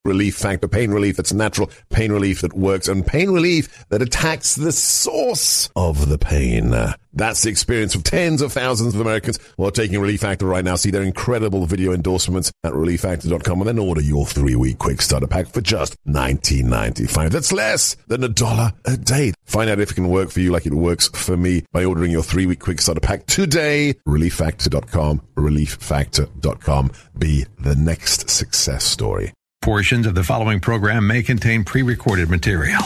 Relief Factor. Pain relief that's natural, pain relief that works, and pain relief that attacks the source of the pain. That's the experience of tens of thousands of Americans who are taking Relief Factor right now. See their incredible video endorsements at relieffactor.com and then order your 3-week quick starter pack for just $19.95. That's less than $1 a day. Find out if it can work for you like it works for me by ordering your 3-week quick starter pack today. relieffactor.com. relieffactor.com. Be the next success story. Portions of the following program may contain pre-recorded material.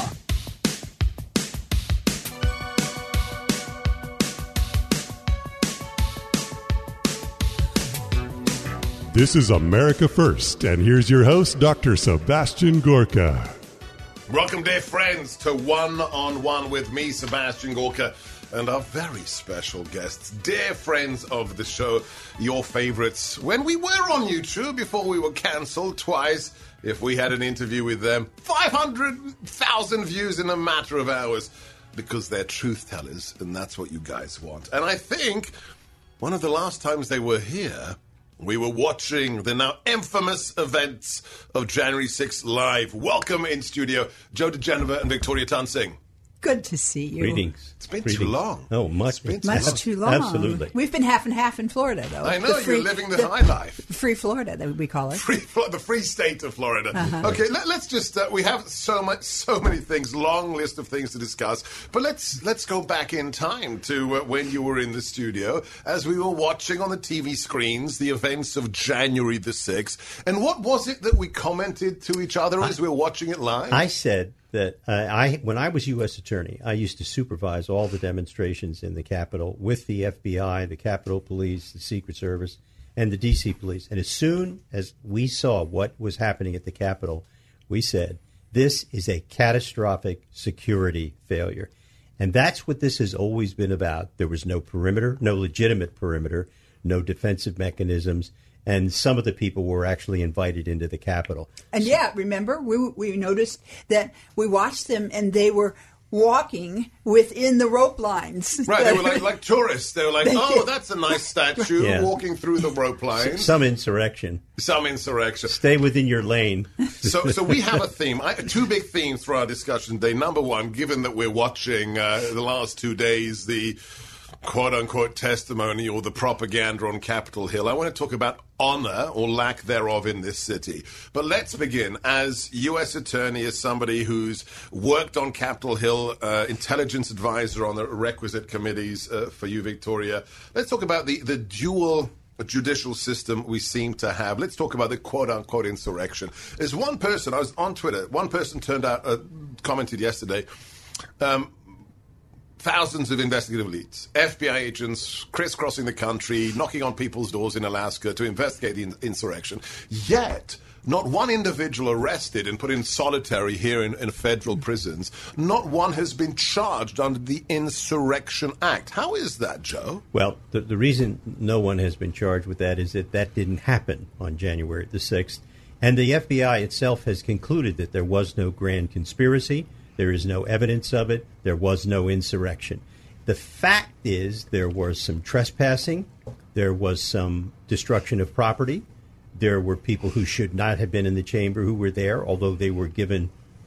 This is America First, and here's your host, Dr. Sebastian Gorka. Welcome, dear friends, to One-on-One with me, Sebastian Gorka, and our very special guests, dear friends of the show, your favorites. When we were on YouTube, before we were cancelled twice, if we had an interview with them, 500,000 views in a matter of hours, because they're truth tellers, and that's what you guys want. And I think one of the last times they were here, we were watching the now infamous events of January 6th live. Welcome in studio, Joe DeGeneva and Victoria Tansing. Good to see you. Greetings. It's been too long. Oh, much too long. Absolutely. We've been half and half in Florida, though. I know, you're living the high life. Free Florida, that we call it. The free state of Florida. Okay, let's just, we have so many things, long list of things to discuss, but let's go back in time to when you were in the studio, as we were watching on the TV screens the events of January the 6th. And what was it that we commented to each other as we were watching it live? I said that when I was U.S. Attorney, I used to supervise all the demonstrations in the Capitol with the FBI, the Capitol Police, the Secret Service, and the D.C. Police. And as soon as we saw what was happening at the Capitol, we said, this is a catastrophic security failure. And that's what this has always been about. There was no perimeter, no legitimate perimeter, no defensive mechanisms. And some of the people were actually invited into the Capitol. And remember, we noticed that we watched them and they were walking within the rope lines. Right, they were like tourists. They were like, that's a nice statue, walking through the rope lines. Some insurrection. Stay within your lane. So we have a theme, two big themes for our discussion today. Number one, given that we're watching the last 2 days, the quote-unquote testimony or the propaganda on Capitol Hill, I want to talk about honor or lack thereof in this city. But let's begin. As U.S. Attorney, as somebody who's worked on Capitol Hill, intelligence advisor on the requisite committees for you, Victoria, let's talk about the dual judicial system we seem to have. Let's talk about the quote-unquote insurrection. There's one person, I was on Twitter, one person commented yesterday, thousands of investigative leads, FBI agents crisscrossing the country, knocking on people's doors in Alaska to investigate the insurrection. Yet, not one individual arrested and put in solitary here in federal prisons. Not one has been charged under the Insurrection Act. How is that, Joe? Well, the reason no one has been charged with that is that didn't happen on January the 6th. And the FBI itself has concluded that there was no grand conspiracy. There is no evidence of it. There was no insurrection. The fact is there was some trespassing. There was some destruction of property. There were people who should not have been in the chamber who were there, although they were given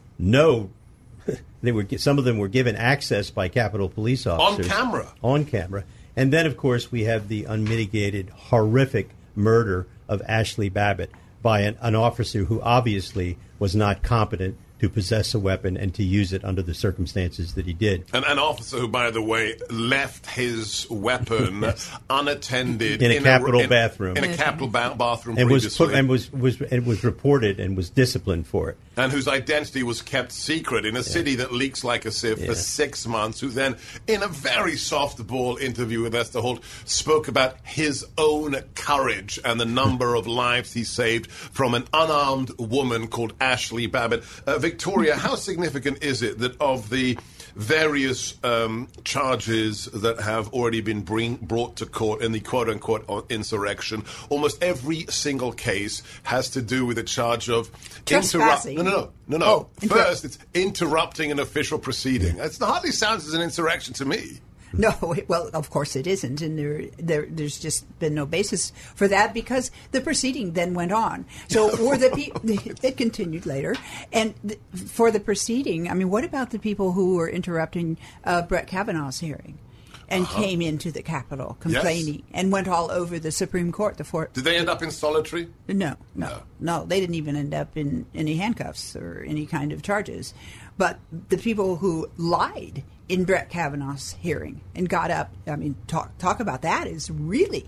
some of them were given access by Capitol Police officers. On camera. And then, of course, we have the unmitigated, horrific murder of Ashley Babbitt by an officer who obviously was not competent to possess a weapon and to use it under the circumstances that he did. An officer who, by the way, left his weapon unattended in a Capitol bathroom. In a Capitol bathroom and previously. was reported and was disciplined for it. And whose identity was kept secret in a city that leaks like a sieve for 6 months, who then, in a very softball interview with Esther Holt, spoke about his own courage and the number of lives he saved from an unarmed woman called Ashley Babbitt. Victoria, how significant is it that of the various charges that have already been brought to court in the quote-unquote insurrection, almost every single case has to do with a charge of trespassing? No. First, it's interrupting an official proceeding. It hardly sounds as an insurrection to me. No, well, of course it isn't, and there's just been no basis for that because the proceeding then went on. So were the it continued later, and for the proceeding, I mean, what about the people who were interrupting Brett Kavanaugh's hearing? And came into the Capitol complaining and went all over the Supreme Court. Did they end up in solitary? No. They didn't even end up in any handcuffs or any kind of charges. But the people who lied in Brett Kavanaugh's hearing and got up, I mean, talk about that is really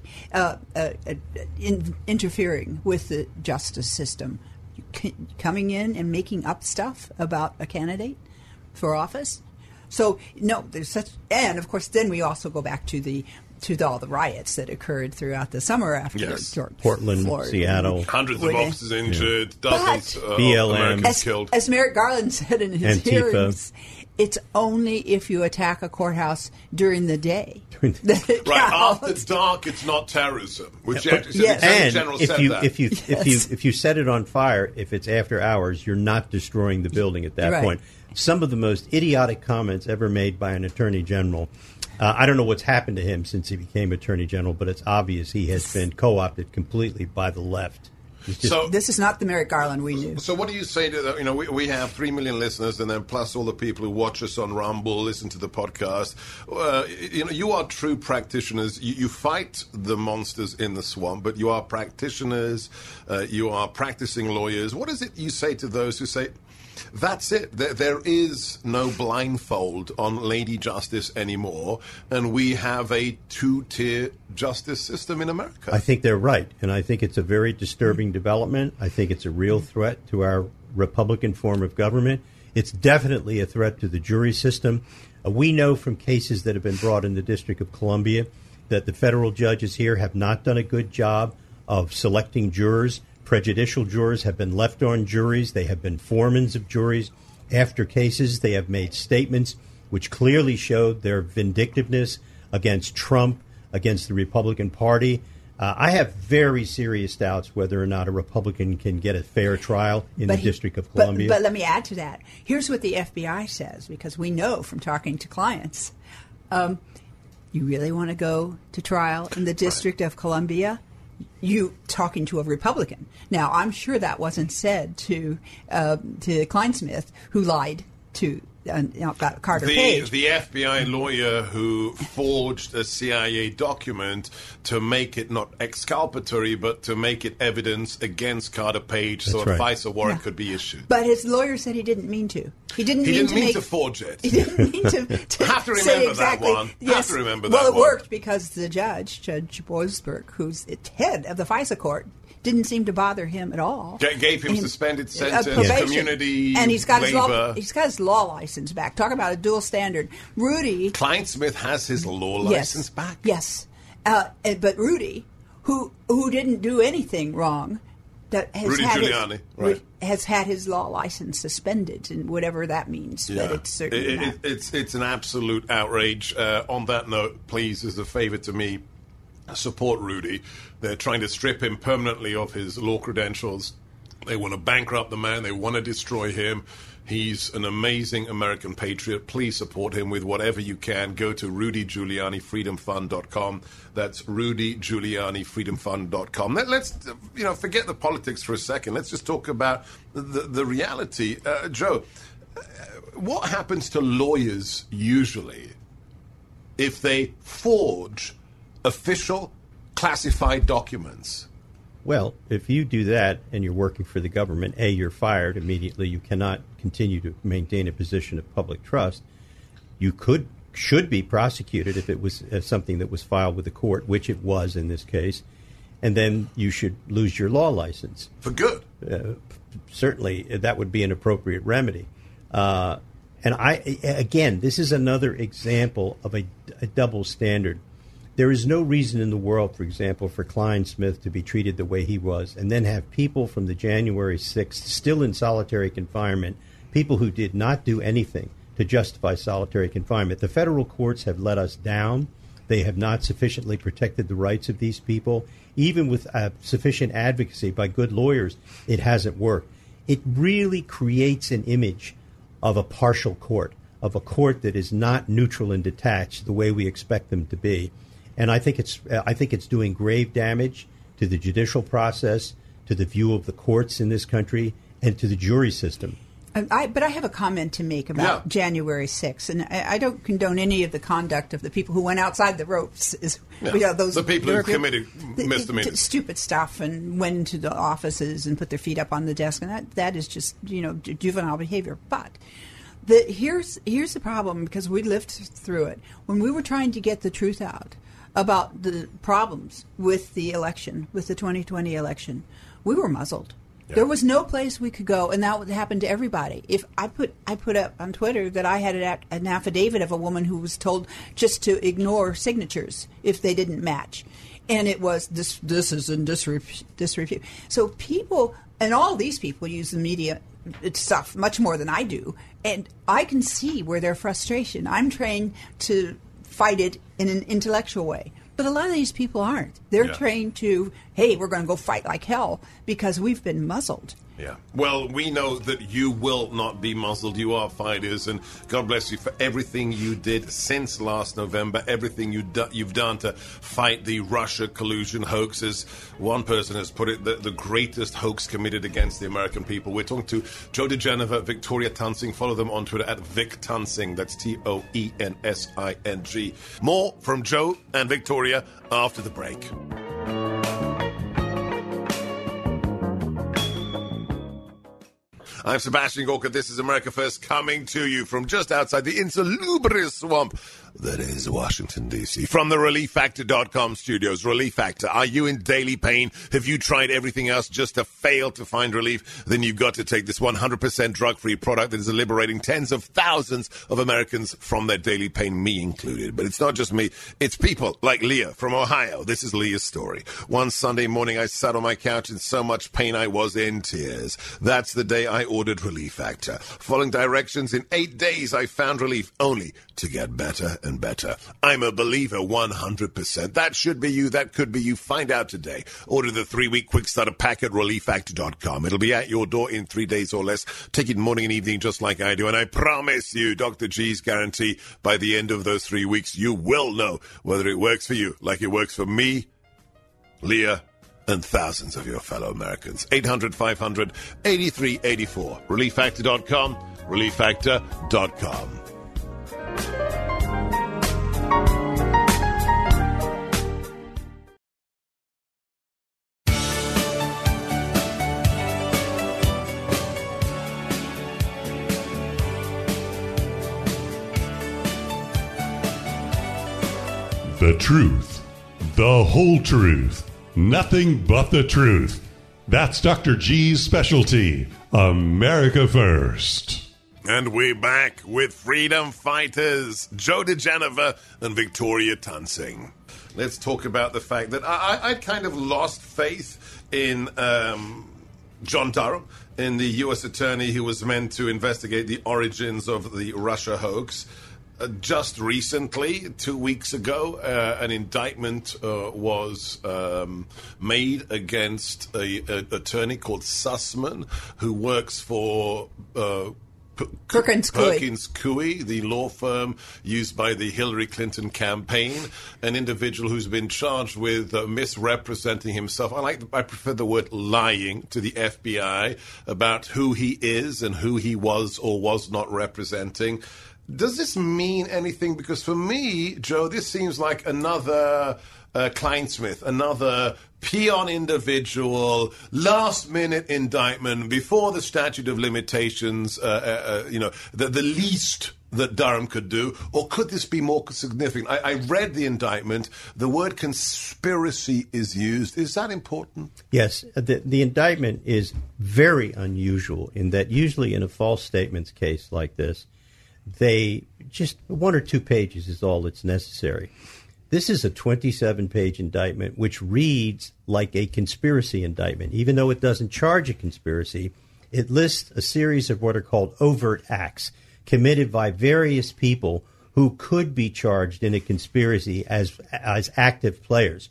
interfering with the justice system. Coming in and making up stuff about a candidate for office. So, no, there's such... And, of course, then we also go back to all the riots that occurred throughout the summer after George Portland, Floyd, Seattle. Hundreds of officers injured, dozens of BLM. Americans killed. As Merrick Garland said in his Antifa. hearings, it's only if you attack a courthouse during the day. that it Right, counts. after dark, it's not terrorism. Which Yes. the Attorney And General if said you that. if you set it on fire, if it's after hours, you're not destroying the building at that Right. point. Some of the most idiotic comments ever made by an attorney general. I don't know what's happened to him since he became attorney general, but it's obvious he has been co-opted completely by the left. So, This is not the Merrick Garland we knew. So what do you say to that? You know, we have 3 million listeners, and then plus all the people who watch us on Rumble, listen to the podcast. You are true practitioners. You fight the monsters in the swamp, but you are practitioners. You are practicing lawyers. What is it you say to those who say, that's it. There is no blindfold on Lady Justice anymore, and we have a two-tier justice system in America? I think they're right, and I think it's a very disturbing development. I think it's a real threat to our Republican form of government. It's definitely a threat to the jury system. We know from cases that have been brought in the District of Columbia that the federal judges here have not done a good job of selecting jurors. Prejudicial jurors have been left on juries. They have been foremans of juries. After cases, they have made statements which clearly showed their vindictiveness against Trump, against the Republican Party. I have very serious doubts whether or not a Republican can get a fair trial in the District of Columbia. But let me add to that. Here's what the FBI says, because we know from talking to clients. You really want to go to trial in the District of Columbia? You talking to a Republican. Now, I'm sure that wasn't said to Kleinsmith, who lied to about Carter Page. The FBI lawyer who forged a CIA document to make it not exculpatory, but to make it evidence against Carter Page, so That's a right. FISA warrant could be issued. But his lawyer said he didn't mean to. He didn't mean to forge it. He didn't mean to Have to say remember exactly. that one. Yes. Have to remember well, that it one. worked because the Judge Boisberg, who's the head of the FISA court, didn't seem to bother him at all. Gave him And, suspended sentence, probation. community and he's got waiver. his law license back. Talk about a dual standard. Rudy Kleinsmith has his law license back. Yes, but Rudy, who didn't do anything wrong, that has Rudy had Giuliani, right. has had his law license suspended, and whatever that means. Yeah. But it's certainly not. It's an absolute outrage. On that note, please, as a favor to me, support Rudy. They're trying to strip him permanently of his law credentials. They want to bankrupt the man. They want to destroy him. He's an amazing American patriot. Please support him with whatever you can. Go to RudyGiulianiFreedomFund.com. That's RudyGiulianiFreedomFund.com. Let's forget the politics for a second. Let's just talk about the reality. Joe, what happens to lawyers usually if they forge official classified documents? Well, if you do that and you're working for the government, A, you're fired immediately. You cannot continue to maintain a position of public trust. You should be prosecuted if it was something that was filed with the court, which it was in this case. And then you should lose your law license. For good. Certainly, that would be an appropriate remedy. And this is another example of a double standard. There is no reason in the world, for example, for Kleinsmith to be treated the way he was and then have people from the January 6th still in solitary confinement, people who did not do anything to justify solitary confinement. The federal courts have let us down. They have not sufficiently protected the rights of these people. Even with sufficient advocacy by good lawyers, it hasn't worked. It really creates an image of a partial court, of a court that is not neutral and detached the way we expect them to be. And I think it's doing grave damage to the judicial process, to the view of the courts in this country, and to the jury system. But I have a comment to make about January 6th, and I don't condone any of the conduct of the people who went outside the ropes. The people who committed misdemeanors. Stupid stuff and went into the offices and put their feet up on the desk, and that is just juvenile behavior. But here's the problem, because we lived through it. When we were trying to get the truth out about the problems with the election, with the 2020 election, we were muzzled. Yeah. There was no place we could go, and that would happen to everybody. If I put up on Twitter that I had an affidavit of a woman who was told just to ignore signatures if they didn't match, and it was this is in disrepute. So people, and all these people use the media stuff much more than I do, and I can see where their frustration. I'm trained to fight it in an intellectual way. But a lot of these people aren't. They're trained to, hey, we're going to go fight like hell because we've been muzzled. Yeah. Well, we know that you will not be muzzled. You are fighters, and God bless you for everything you did since last November, everything you've done to fight the Russia collusion hoaxes. One person has put it, the greatest hoax committed against the American people. We're talking to Joe diGenova, Victoria Tunsing. Follow them on Twitter at Vic Tunsing. That's TOENSING. More from Joe and Victoria after the break. I'm Sebastian Gorka. This is America First, coming to you from just outside the insalubrious swamp that is Washington, D.C. From the ReliefFactor.com studios. Relief Factor. Are you in daily pain? Have you tried everything else just to fail to find relief? Then you've got to take this 100% drug-free product that is liberating tens of thousands of Americans from their daily pain, me included. But it's not just me. It's people like Leah from Ohio. This is Leah's story. One Sunday morning, I sat on my couch in so much pain I was in tears. That's the day I ordered Relief Factor. Following directions, in 8 days, I found relief, only to get better and better. I'm a believer 100%. That should be you. That could be you. Find out today. Order the 3-week quick starter pack at ReliefFactor.com. It'll be at your door in 3 days or less. Take it morning and evening just like I do. And I promise you, Dr. G's guarantee, by the end of those 3 weeks, you will know whether it works for you like it works for me, Leah, and thousands of your fellow Americans. 800-500-8384. ReliefFactor.com. ReliefFactor.com. The truth, the whole truth, nothing but the truth. That's Dr. G's specialty, America First. And we're back with freedom fighters, Joe diGenova and Victoria Tunsing. Let's talk about the fact that I kind of lost faith in John Durham, in the U.S. attorney who was meant to investigate the origins of the Russia hoax. Just recently, 2 weeks ago, an indictment was made against an attorney called Sussman, who works for Perkins Coie, the law firm used by the Hillary Clinton campaign, an individual who's been charged with misrepresenting himself. I prefer the word lying to the FBI about who he is and who he was or was not representing. Does this mean anything? Because for me, Joe, this seems like another Kleinsmith, another peon individual, last-minute indictment before the statute of limitations, the least that Durham could do, or could this be more significant? I read the indictment. The word conspiracy is used. Is that important? Yes. The indictment is very unusual in that usually in a false statements case like this, they just 1 or 2 pages is all that's necessary. This is a 27-page indictment, which reads like a conspiracy indictment. Even though it doesn't charge a conspiracy, it lists a series of what are called overt acts committed by various people who could be charged in a conspiracy as active players.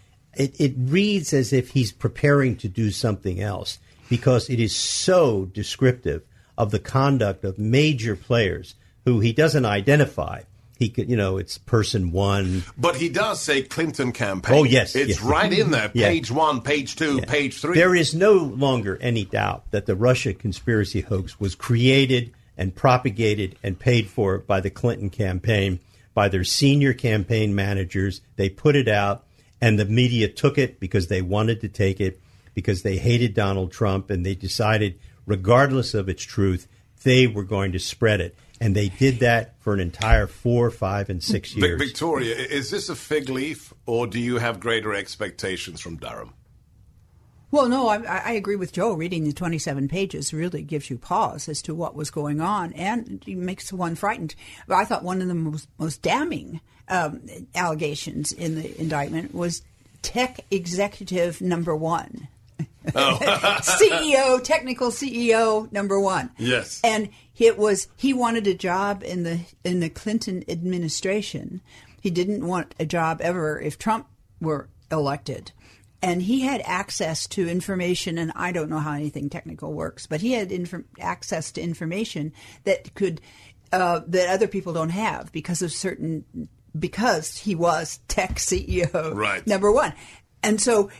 It reads as if he's preparing to do something else because it is so descriptive of the conduct of major players who he doesn't identify. He could, it's person one. But he does say Clinton campaign. Oh, yes. It's right in there. Yeah. Page 1, page 2, page 3. There is no longer any doubt that the Russia conspiracy hoax was created and propagated and paid for by the Clinton campaign, by their senior campaign managers. They put it out, and the media took it because they wanted to take it, because they hated Donald Trump, and they decided, regardless of its truth, they were going to spread it. And they did that for an entire 4, 5, and 6 years. Victoria, is this a fig leaf, or do you have greater expectations from Durham? Well, no, I agree with Joe. Reading the 27 pages really gives you pause as to what was going on, and it makes one frightened. But I thought one of the most damning allegations in the indictment was tech executive number 1. CEO, technical CEO number 1. Yes. And he wanted a job in the Clinton administration. He didn't want a job ever if Trump were elected. And he had access to information, and I don't know how anything technical works, but he had access to information that could that other people don't have because he was tech CEO number 1. And so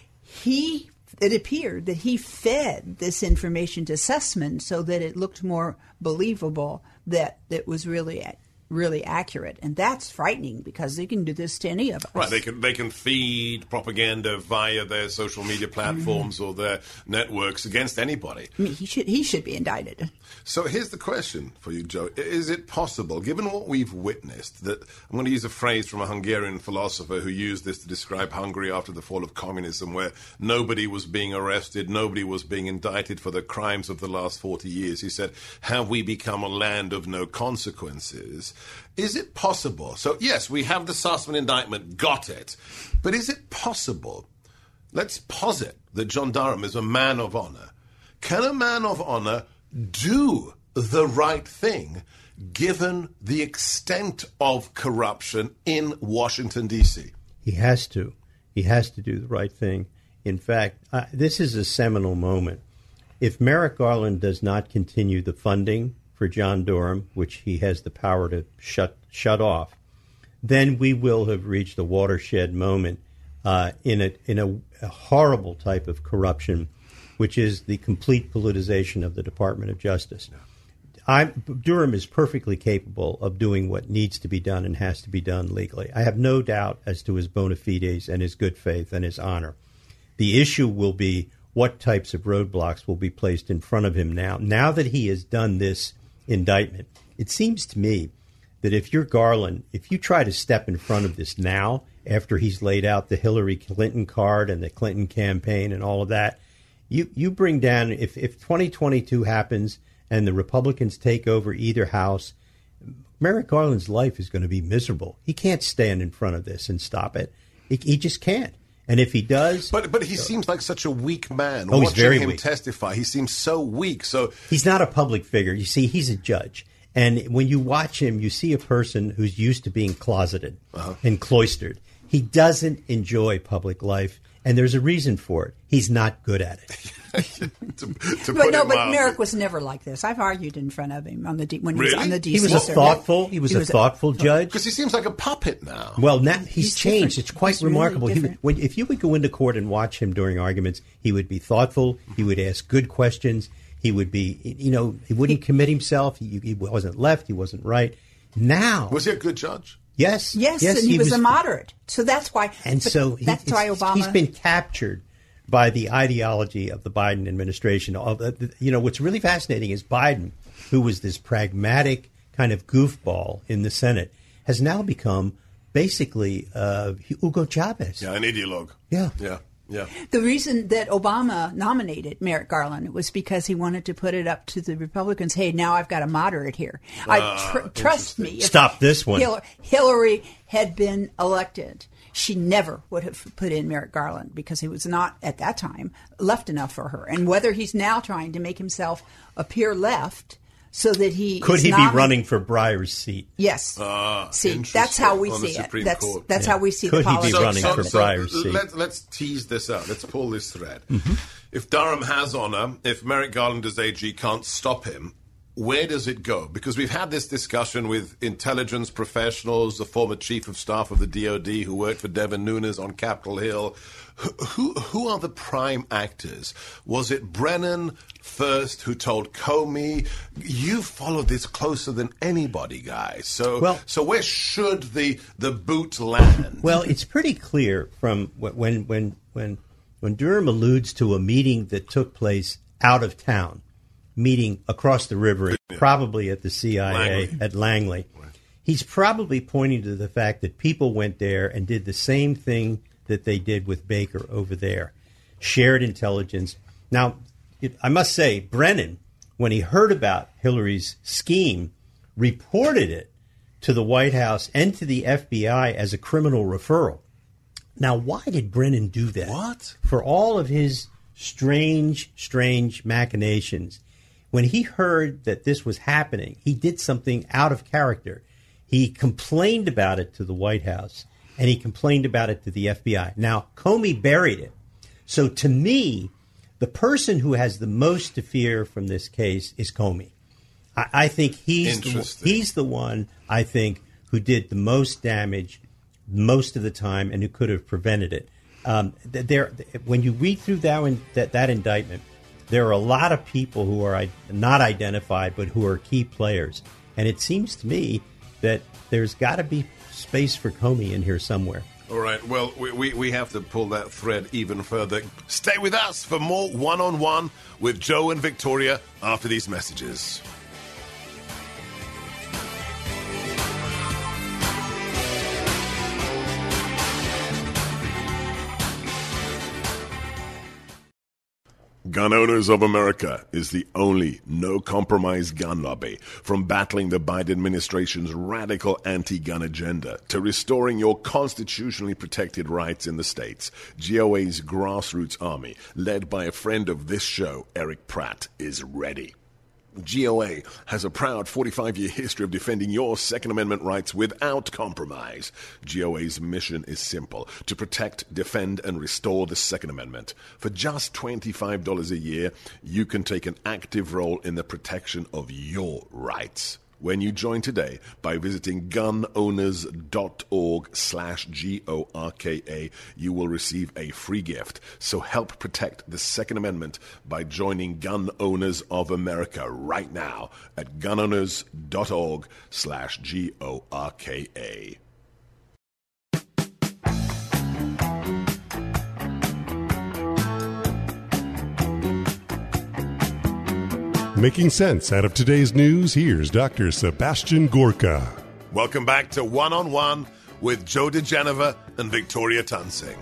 it appeared that he fed this information to Sussman so that it looked more believable, that it was really accurate. And that's frightening because they can do this to any of us. Right, they can feed propaganda via their social media platforms or their networks against anybody. I mean, he should be indicted. So here's the question for you, Joe. Is it possible, given what we've witnessed, that I'm going to use a phrase from a Hungarian philosopher who used this to describe Hungary after the fall of communism, where nobody was being arrested, nobody was being indicted for the crimes of the last 40 years. He said, have we become a land of no consequences? Is it possible? So, yes, we have the Sussman indictment, got it. But is it possible, let's posit that John Durham is a man of honor. Can a man of honor do the right thing given the extent of corruption in Washington, D.C.? He has to. He has to do the right thing. In fact, this is a seminal moment. If Merrick Garland does not continue the funding for John Durham, which he has the power to shut off, then we will have reached a watershed moment in a horrible type of corruption, which is the complete politicization of the Department of Justice. Durham is perfectly capable of doing what needs to be done and has to be done legally. I have no doubt as to his bona fides and his good faith and his honor. The issue will be what types of roadblocks will be placed in front of him now that he has done this indictment. It seems to me that if you're Garland, if you try to step in front of this now, after he's laid out the Hillary Clinton card and the Clinton campaign and all of that, you bring down, if 2022 happens and the Republicans take over either house, Merrick Garland's life is going to be miserable. He can't stand in front of this and stop it. He just can't. And if he does... But he seems like such a weak man. Oh, he's very weak. Watching him testify, he seems so weak. So he's not a public figure. You see, he's a judge. And when you watch him, you see a person who's used to being closeted and cloistered. He doesn't enjoy public life, and there's a reason for it. He's not good at it. But Merrick was never like this. I've argued in front of him when he was on the DC. He was a thoughtful judge. Because he seems like a puppet now. Well, now he's changed. It's quite remarkable. Really if you would go into court and watch him during arguments, he would be thoughtful. He would ask good questions. He would be, he wouldn't commit himself. He wasn't left. He wasn't right. Now, was he a good judge? Yes, and he was a moderate. So that's why. And so that's why Obama. He's been captured by the ideology of the Biden administration. What's really fascinating is Biden, who was this pragmatic kind of goofball in the Senate, has now become basically Hugo Chavez. Yeah, an ideologue. Yeah. The reason that Obama nominated Merrick Garland was because he wanted to put it up to the Republicans. Hey, now I've got a moderate here. Trust me. Stop this one. Hillary had been elected, she never would have put in Merrick Garland because he was not, at that time, left enough for her. And whether he's now trying to make himself appear left so that he could he be running for Breyer's seat? Yes. See, that's how we see it. That's how we see the politics. Could he be running for Breyer's seat? Let's tease this out. Let's pull this thread. Mm-hmm. If Durham has honor, if Merrick Garland as AG can't stop him, where does it go? Because we've had this discussion with intelligence professionals, the former chief of staff of the DOD who worked for Devin Nunes on Capitol Hill. Who are the prime actors? Was it Brennan first who told Comey? You followed this closer than anybody, guys. So where should the boot land? Well, it's pretty clear from when Durham alludes to a meeting that took place out of town, meeting across the river, probably at the CIA at Langley. Right. He's probably pointing to the fact that people went there and did the same thing that they did with Baker over there, shared intelligence. Now, I must say, Brennan, when he heard about Hillary's scheme, reported it to the White House and to the FBI as a criminal referral. Now, why did Brennan do that? What? For all of his strange machinations, when he heard that this was happening, he did something out of character. He complained about it to the White House, and he complained about it to the FBI. Now, Comey buried it. So to me, the person who has the most to fear from this case is Comey. I think he's the one, I think, who did the most damage most of the time and who could have prevented it. When you read through that indictment, there are a lot of people who are not identified but who are key players. And it seems to me that there's got to be space for Comey in here somewhere. All right. Well, we have to pull that thread even further. Stay with us for more One-on-One with Joe and Victoria after these messages. Gun Owners of America is the only no-compromise gun lobby. From battling the Biden administration's radical anti-gun agenda to restoring your constitutionally protected rights in the states, GOA's grassroots army, led by a friend of this show, Eric Pratt, is ready. GOA has a proud 45-year history of defending your Second Amendment rights without compromise. GOA's mission is simple: to protect, defend, and restore the Second Amendment. For just $25 a year, you can take an active role in the protection of your rights. When you join today by visiting gunowners.org/GORKA, you will receive a free gift. So help protect the Second Amendment by joining Gun Owners of America right now at gunowners.org/GORKA. Making sense out of today's news, here's Dr. Sebastian Gorka. Welcome back to One-on-One with Joe DeGeneva and Victoria Tunsing.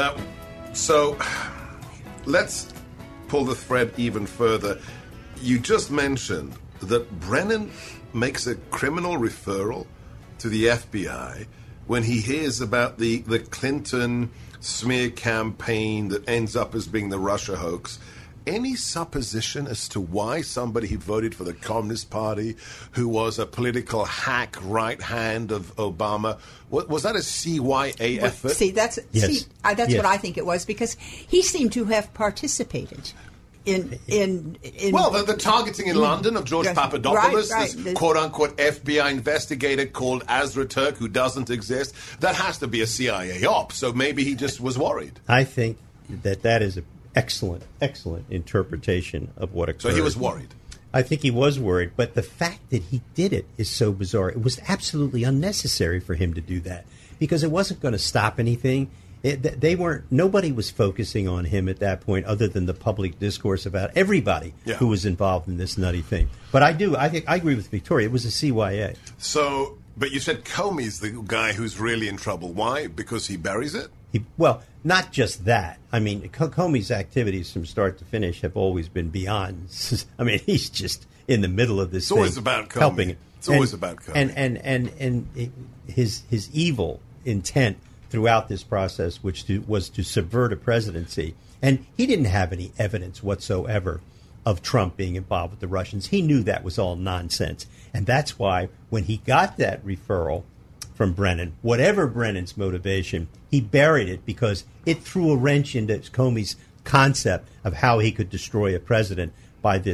So let's pull the thread even further. You just mentioned that Brennan makes a criminal referral to the FBI when he hears about the Clinton smear campaign that ends up as being the Russia hoax. Any supposition as to why somebody who voted for the Communist Party, who was a political hack right hand of Obama, was that a CYA effort? That's what I think it was, because he seemed to have participated in the targeting in London of George Papadopoulos, this quote-unquote FBI investigator called Azra Turk, who doesn't exist. That has to be a CIA op, so maybe he just was worried. I think that is a excellent interpretation of what occurred. So he was worried. I think he was worried, but the fact that he did it is so bizarre. It was absolutely unnecessary for him to do that because it wasn't going to stop anything. Nobody was focusing on him at that point other than the public discourse about everybody who was involved in this nutty thing. But I agree with Victoria. It was a CYA. So, but you said Comey's the guy who's really in trouble. Why? Because he buries it? Well, not just that. I mean, Comey's activities from start to finish have always been beyond. I mean, he's just in the middle of this. It's always about Comey. Helping it. It's always about Comey. And his evil intent throughout this process, which was to subvert a presidency, and he didn't have any evidence whatsoever of Trump being involved with the Russians. He knew that was all nonsense, and that's why when he got that referral from Brennan, whatever Brennan's motivation, he buried it because it threw a wrench into Comey's concept of how he could destroy a president by this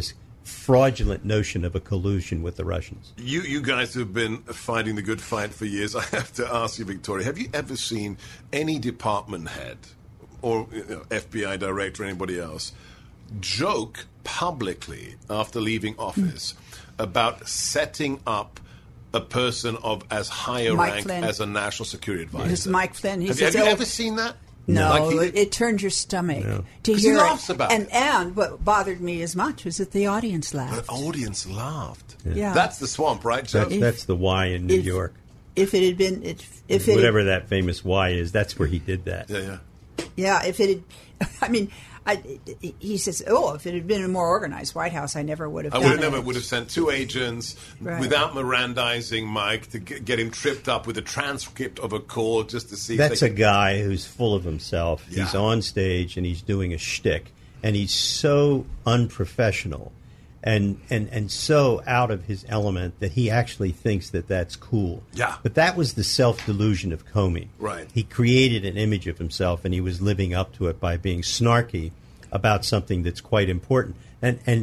fraudulent notion of a collusion with the Russians. You guys have been fighting the good fight for years. I have to ask you, Victoria, have you ever seen any department head or FBI director or anybody else joke publicly after leaving office about setting up a person of as high a Mike rank Flynn. as a national security advisor? It's Mike Flynn. Have you ever seen that? No, Like it turns your stomach to 'Cause hear he it. laughs about it. And what bothered me as much was that the audience laughed. The audience laughed. Yeah. That's the swamp, right, Joe? That's the Y in New York. If it had been, Whatever that famous Y is, that's where he did that. Yeah, if it had, I mean, he says, if it had been a more organized White House, I never would have done it. Never would have sent two agents without Mirandizing Mike to get him tripped up with a transcript of a call just to see. That's a guy who's full of himself. Yeah. He's on stage and he's doing a shtick, and he's so unprofessional and so out of his element that he actually thinks that that's cool. Yeah. But that was the self-delusion of Comey. Right. He created an image of himself, and he was living up to it by being snarky about something that's quite important. And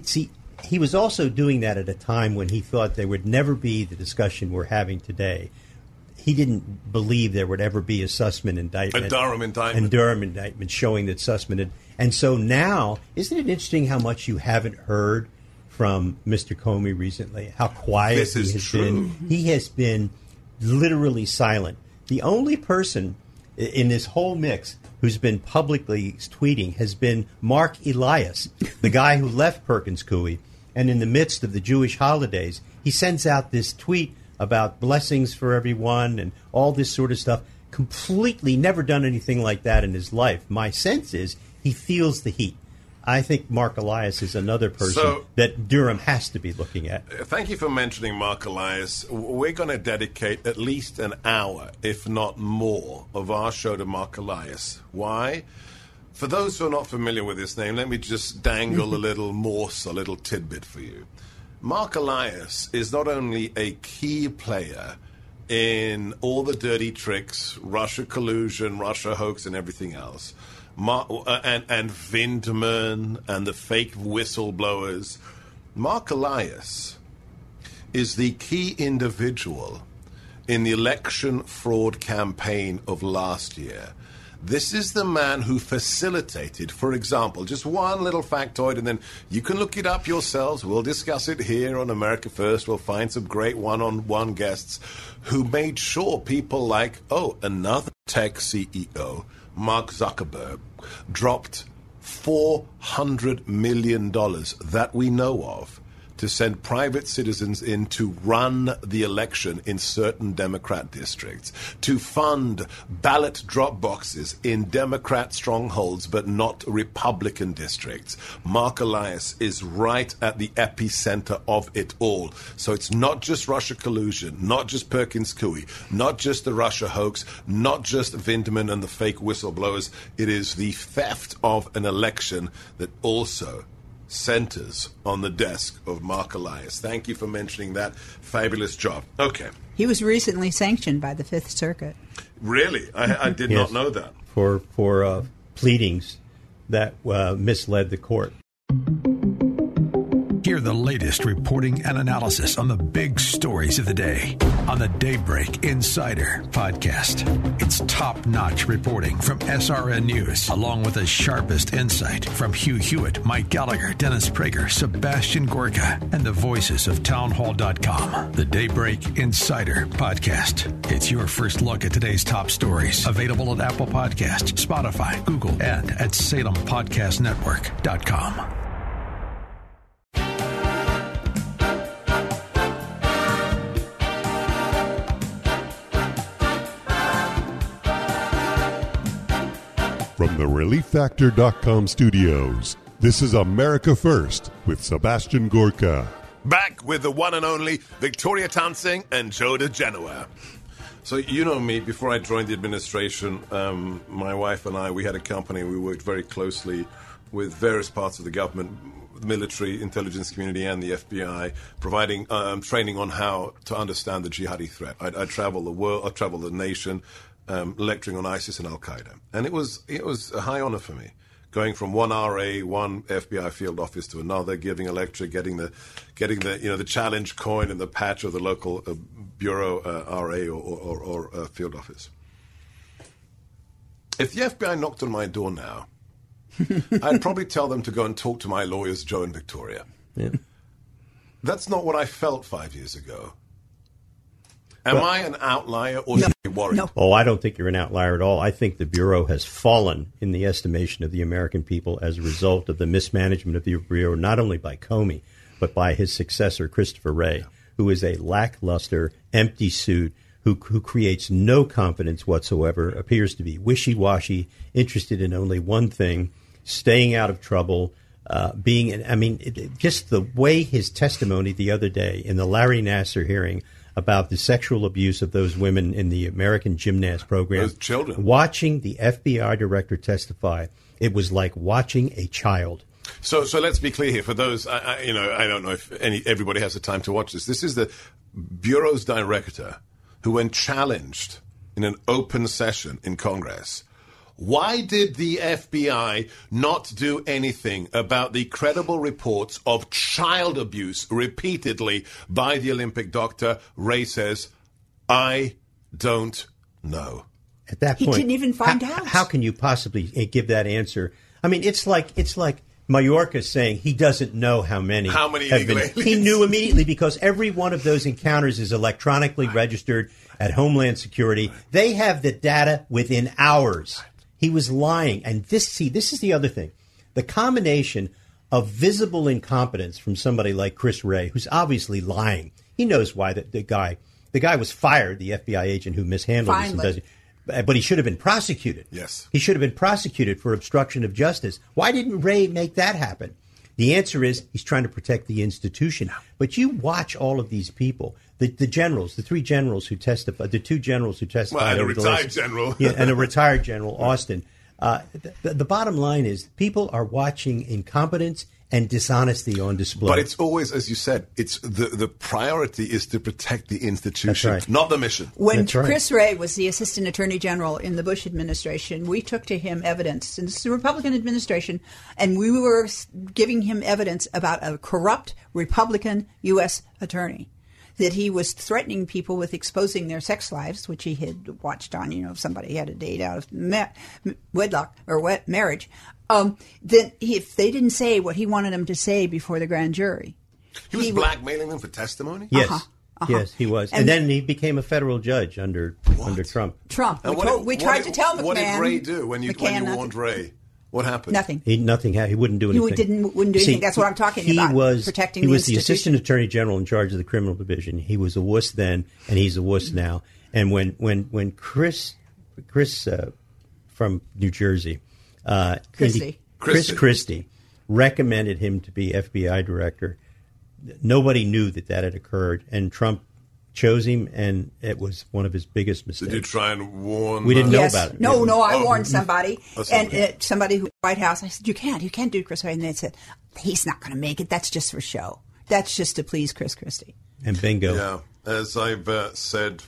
he was also doing that at a time when he thought there would never be the discussion we're having today. He didn't believe there would ever be a Sussman indictment. A Durham indictment. And Durham indictment showing that Sussman had. And so now, isn't it interesting how much you haven't heard from Mr. Comey recently? How quiet he has been. He has been literally silent. The only person in this whole mix who's been publicly tweeting has been Mark Elias, the guy who left Perkins Coie. And in the midst of the Jewish holidays, he sends out this tweet about blessings for everyone and all this sort of stuff. Completely never done anything like that in his life. My sense is he feels the heat. I think Mark Elias is another person that Durham has to be looking at. Thank you for mentioning Mark Elias. We're going to dedicate at least an hour, if not more, of our show to Mark Elias. Why? For those who are not familiar with his name, let me just dangle a little morsel, a little tidbit for you. Mark Elias is not only a key player in all the dirty tricks, Russia collusion, Russia hoax, and everything else, and Vindman and the fake whistleblowers. Mark Elias is the key individual in the election fraud campaign of last year. This is the man who facilitated, for example, just one little factoid, and then you can look it up yourselves. We'll discuss it here on America First. We'll find some great one-on-one guests who made sure people like, another tech CEO, Mark Zuckerberg, dropped $400 million that we know of to send private citizens in to run the election in certain Democrat districts, to fund ballot drop boxes in Democrat strongholds but not Republican districts. Mark Elias is right at the epicenter of it all. So it's not just Russia collusion, not just Perkins Coie, not just the Russia hoax, not just Vindman and the fake whistleblowers. It is the theft of an election that also centers on the desk of Mark Elias. Thank you for mentioning that. Fabulous job. Okay. He was recently sanctioned by the Fifth Circuit. Really? I did not know that. For pleadings that misled the court. Hear the latest reporting and analysis on the big stories of the day on the Daybreak Insider podcast. It's top-notch reporting from SRN News, along with the sharpest insight from Hugh Hewitt, Mike Gallagher, Dennis Prager, Sebastian Gorka, and the voices of townhall.com. The Daybreak Insider podcast. It's your first look at today's top stories. Available at Apple Podcasts, Spotify, Google, and at SalemPodcastNetwork.com. From the ReliefFactor.com studios, this is America First with Sebastian Gorka. Back with the one and only Victoria Townsend and Joe DeGenoa. So you know me, before I joined the administration, my wife and I, we had a company. We worked very closely with various parts of the government, military, intelligence community, and the FBI, providing training on how to understand the jihadi threat. I travel the world, I travel the nation, lecturing on ISIS and Al-Qaeda. And it was a high honor for me, going from one RA, one FBI field office to another, giving a lecture, getting the the challenge coin and the patch of the local bureau RA or field office. If the FBI knocked on my door now, I'd probably tell them to go and talk to my lawyers, Joe and Victoria. Yeah. That's not what I felt 5 years ago. Am I an outlier or should I be worried? No. Oh, I don't think you're an outlier at all. I think the Bureau has fallen in the estimation of the American people as a result of the mismanagement of the Bureau, not only by Comey, but by his successor, Christopher Wray, who is a lackluster, empty suit, who creates no confidence whatsoever, appears to be wishy-washy, interested in only one thing, staying out of trouble, just the way his testimony the other day in the Larry Nassar hearing about the sexual abuse of those women in the American Gymnast program. Those children. Watching the FBI director testify, it was like watching a child. So let's be clear here. For those, I don't know if everybody has the time to watch this. This is the Bureau's director who, when challenged in an open session in Congress, why did the FBI not do anything about the credible reports of child abuse repeatedly by the Olympic doctor? Ray says, I don't know. At that He point, didn't even find out. How can you possibly give that answer? I mean, it's like Mayorkas saying he doesn't know how many illegal aliens. He knew immediately because every one of those encounters is electronically registered at Homeland Security. They have the data within hours. He was lying. And this is the other thing. The combination of visible incompetence from somebody like Chris Wray, who's obviously lying. He knows why the guy was fired, the FBI agent who mishandled this. But he should have been prosecuted. Yes. He should have been prosecuted for obstruction of justice. Why didn't Wray make that happen? The answer is he's trying to protect the institution. But you watch all of these people, the generals, the three generals who testified, the two generals who testified. Well, and a retired general. And a retired general, Austin. The bottom line is people are watching incompetence and dishonesty on display. But it's always, as you said, it's the priority is to protect the institution, That's right. not the mission. When That's right. Chris Wray was the Assistant Attorney General in the Bush administration, we took to him evidence, and this is the Republican administration, and we were giving him evidence about a corrupt Republican U.S. attorney, that he was threatening people with exposing their sex lives, which he had watched on, if somebody had a date out of wedlock or marriage. Then if they didn't say what he wanted them to say before the grand jury. He was blackmailing them for testimony? Yes. Yes, he was. And then he became a federal judge under Trump. And we tried to tell McMahon. What did Ray do when you warned Ray? What happened? Nothing. He wouldn't do anything. He wouldn't do anything. That's what I'm talking about. Protecting the institution. He was the Assistant Attorney General in charge of the criminal division. He was a wuss then, and he's a wuss now. And when Chris from New Jersey, Chris Christie recommended him to be FBI director, nobody knew that had occurred, and Trump chose him, and it was one of his biggest mistakes. Did you try and warn? We didn't know about it. No, I warned somebody, and somebody who White House. I said, you can't do Chris Wray, and they said, he's not going to make it. That's just for show. That's just to please Chris Christie. And bingo. Yeah, as I've said.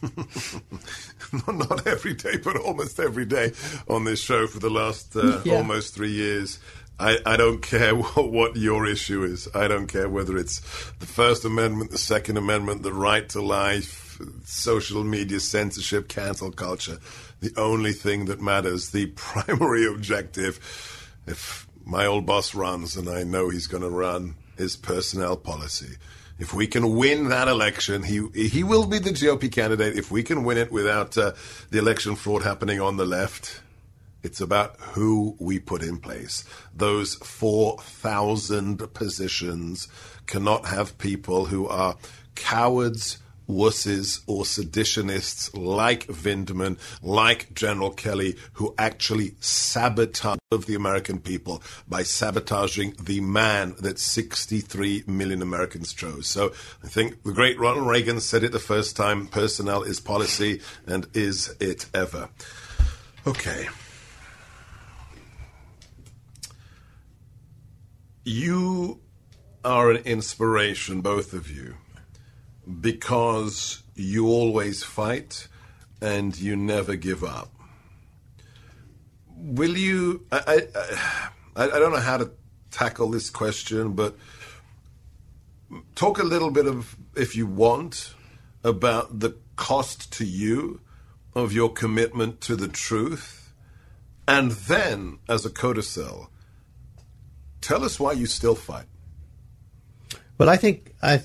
Not every day, but almost every day on this show for the last almost 3 years. I don't care what your issue is. I don't care whether it's the First Amendment, the Second Amendment, the right to life, social media censorship, cancel culture. The only thing that matters, the primary objective, if my old boss runs, and I know he's going to run, is personnel policy. If we can win that election, he will be the GOP candidate. If we can win it without the election fraud happening on the left, it's about who we put in place. Those 4,000 positions cannot have people who are cowards, wusses, or seditionists like Vindman, like General Kelly, who actually sabotage of the American people by sabotaging the man that 63 million Americans chose. So I think the great Ronald Reagan said it the first time, personnel is policy, and is it ever. Okay. You are an inspiration, both of you, because you always fight and you never give up. will you? I don't know how to tackle this question, but talk a little bit of, if you want, about the cost to you of your commitment to the truth, and then, as a codicil, tell us why you still fight. But I think let's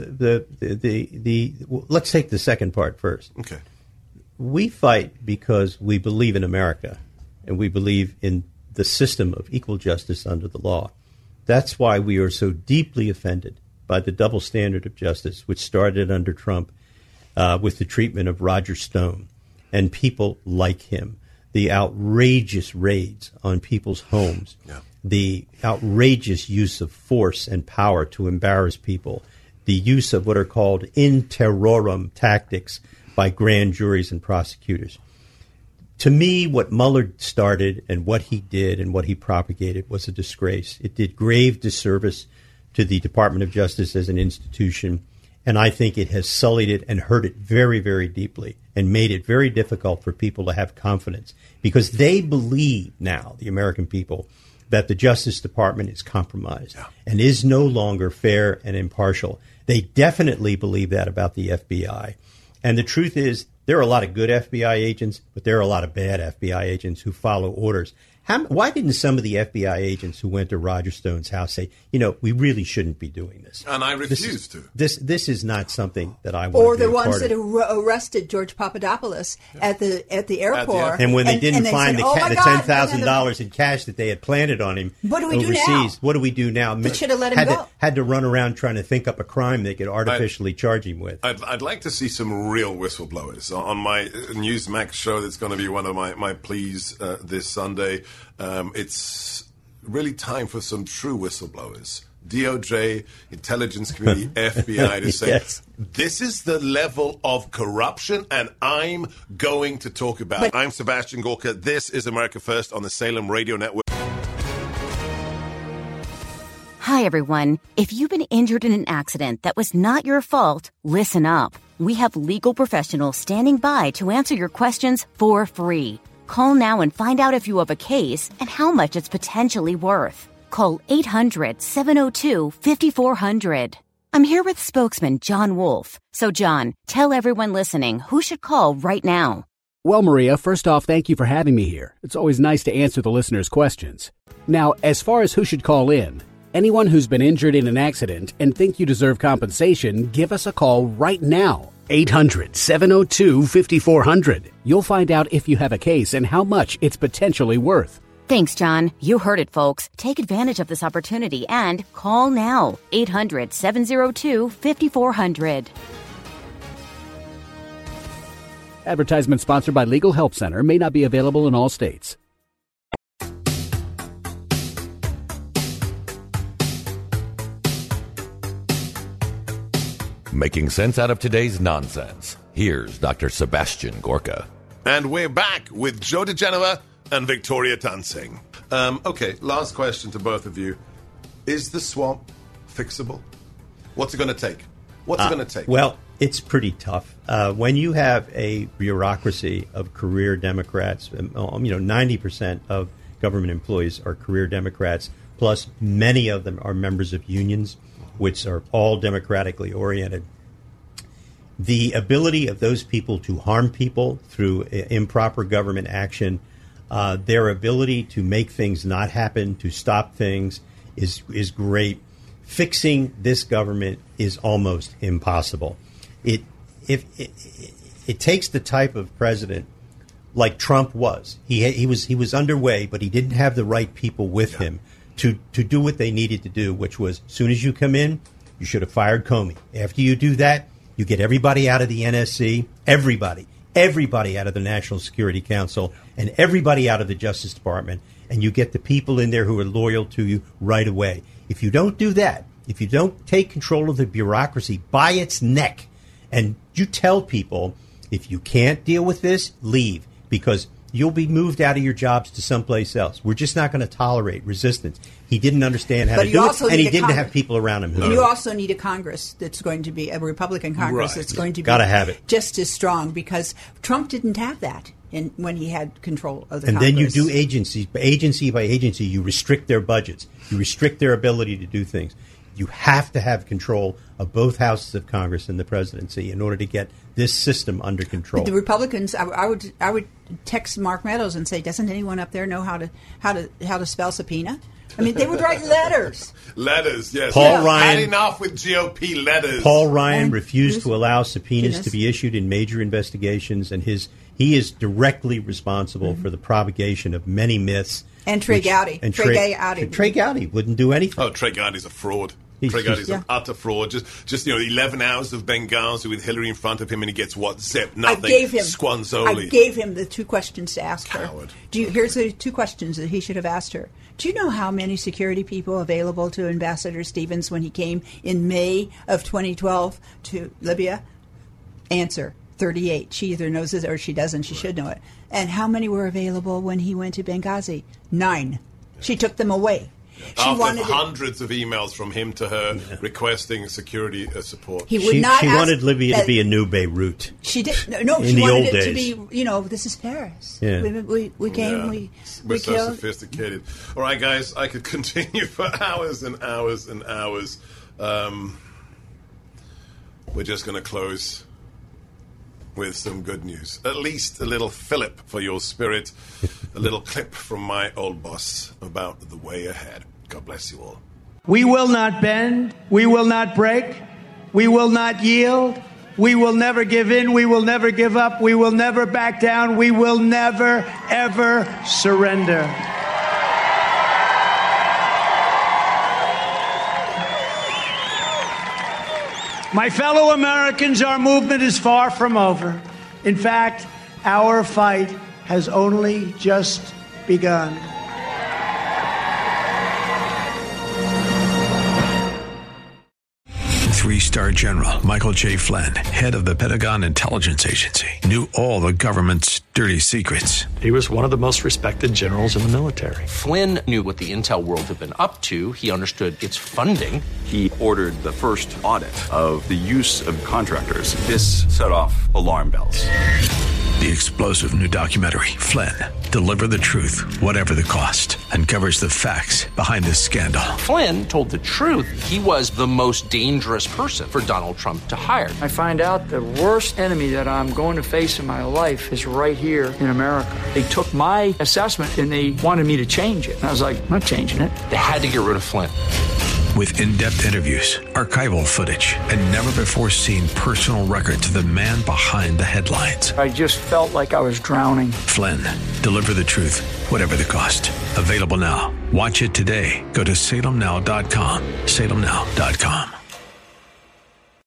take the second part first. Okay. We fight because we believe in America, and we believe in the system of equal justice under the law. That's why we are so deeply offended by the double standard of justice, which started under Trump with the treatment of Roger Stone and people like him, the outrageous raids on people's homes, the outrageous use of force and power to embarrass people, the use of what are called in terrorem tactics by grand juries and prosecutors. To me, what Mueller started and what he did and what he propagated was a disgrace. It did grave disservice to the Department of Justice as an institution, and I think it has sullied it and hurt it very, very deeply and made it very difficult for people to have confidence because they believe now, the American people, that the Justice Department is compromised and is no longer fair and impartial. They definitely believe that about the FBI. And the truth is, there are a lot of good FBI agents, but there are a lot of bad FBI agents who follow orders. Why didn't some of the FBI agents who went to Roger Stone's house say, we really shouldn't be doing this? And I refuse to. This is not something that I want or to be the ones part that of. Arrested George Papadopoulos at the airport. And when they didn't find the $10,000 in cash that they had planted on him what do we overseas, do now? What do we do now? They should have let him go. Had to run around trying to think up a crime they could artificially charge him with. I'd like to see some real whistleblowers. On my Newsmax show, that's going to be one of my pleas this Sunday. It's really time for some true whistleblowers. DOJ, intelligence community, FBI to say, yes. This is the level of corruption, and I'm going to talk about it. I'm Sebastian Gorka. This is America First on the Salem Radio Network. Hi, everyone. If you've been injured in an accident that was not your fault, listen up. We have legal professionals standing by to answer your questions for free. Call now and find out if you have a case and how much it's potentially worth. Call 800-702-5400. I'm here with spokesman John Wolf. So, John, tell everyone listening who should call right now. Well, Maria, first off, thank you for having me here. It's always nice to answer the listeners' questions. Now, as far as who should call in, anyone who's been injured in an accident and think you deserve compensation, give us a call right now. 800-702-5400. You'll find out if you have a case and how much it's potentially worth. Thanks, John. You heard it, folks. Take advantage of this opportunity and call now. 800-702-5400. Advertisement sponsored by Legal Help Center. May not be available in all states. Making sense out of today's nonsense. Here's Dr. Sebastian Gorka. And we're back with Joe DeGenova and Victoria Tansing. Okay, last question to both of you. Is the swamp fixable? What's it going to take? What's it going to take? Well, it's pretty tough. When you have a bureaucracy of career Democrats, 90% of government employees are career Democrats, plus many of them are members of unions, which are all democratically oriented. The ability of those people to harm people through improper government action, their ability to make things not happen, to stop things, is great. Fixing this government is almost impossible. It takes the type of president like Trump was. He was underway, but he didn't have the right people with him to do what they needed to do, which was, as soon as you come in, you should have fired Comey. After you do that, you get everybody out of the NSC, everybody out of the National Security Council, and everybody out of the Justice Department, and you get the people in there who are loyal to you right away. If you don't do that, if you don't take control of the bureaucracy by its neck, and you tell people, if you can't deal with this, leave, because you'll be moved out of your jobs to someplace else. We're just not going to tolerate resistance. He didn't understand how to do it, and he didn't have people around him who did. You also need a Congress that's going to be a Republican Congress that's going to be gotta have it. just as strong, because Trump didn't have that. when he had control of the and Congress. then you do agency by agency, you restrict their budgets. You restrict their ability to do things. You have to have control of both houses of Congress and the presidency in order to get this system under control. The Republicans, I would text Mark Meadows and say, doesn't anyone up there know how to spell subpoena? I mean, they would write letters. Letters, yes. Paul Ryan, had enough with GOP letters. Paul Ryan refused to allow subpoenas to be issued in major investigations, and he is directly responsible for the propagation of many myths. And Trey Gowdy. Trey Gowdy wouldn't do anything. Oh, Trey Gowdy's a fraud. Trey Gowdy's an utter fraud. Just 11 hours of Benghazi with Hillary in front of him, and he gets what? Zip, nothing. Squanzoli. I gave him the 2 questions to ask Coward. her. Here's the 2 questions that he should have asked her. Do you know how many security people available to Ambassador Stevens when he came in May of 2012 to Libya? Answer, 38. She either knows it or she doesn't. She should know it. And how many were available when he went to Benghazi? 9. She took them away. After hundreds of emails from him to her requesting security support. She wanted Libya to be a new Beirut. She did. No, in she the wanted old it days. to be, this is Paris. Yeah. We came, we We're so killed. sophisticated. All right, guys, I could continue for hours and hours and hours. We're just going to close with some good news. At least a little fillip for your spirit. A little clip from my old boss about the way ahead. God bless you all. We will not bend. We will not break. We will not yield. We will never give in. We will never give up. We will never back down. We will never, ever surrender. My fellow Americans, our movement is far from over. In fact, our fight has only just begun. Three-star General Michael J. Flynn, head of the Pentagon Intelligence Agency, knew all the government's dirty secrets. He was one of the most respected generals in the military. Flynn knew what the intel world had been up to. He understood its funding. He ordered the first audit of the use of contractors. This set off alarm bells. The explosive new documentary, Flynn, Deliver the Truth, Whatever the Cost, uncovers the facts behind this scandal. Flynn told the truth. He was the most dangerous person for Donald Trump to hire. I find out the worst enemy that I'm going to face in my life is right here in America. They took my assessment and they wanted me to change it. And I was like, I'm not changing it. They had to get rid of Flynn. With in-depth interviews, archival footage, and never-before-seen personal records of the man behind the headlines. I just felt like I was drowning. Flynn, Deliver the Truth, Whatever the Cost. Available now. Watch it today. Go to salemnow.com. salemnow.com.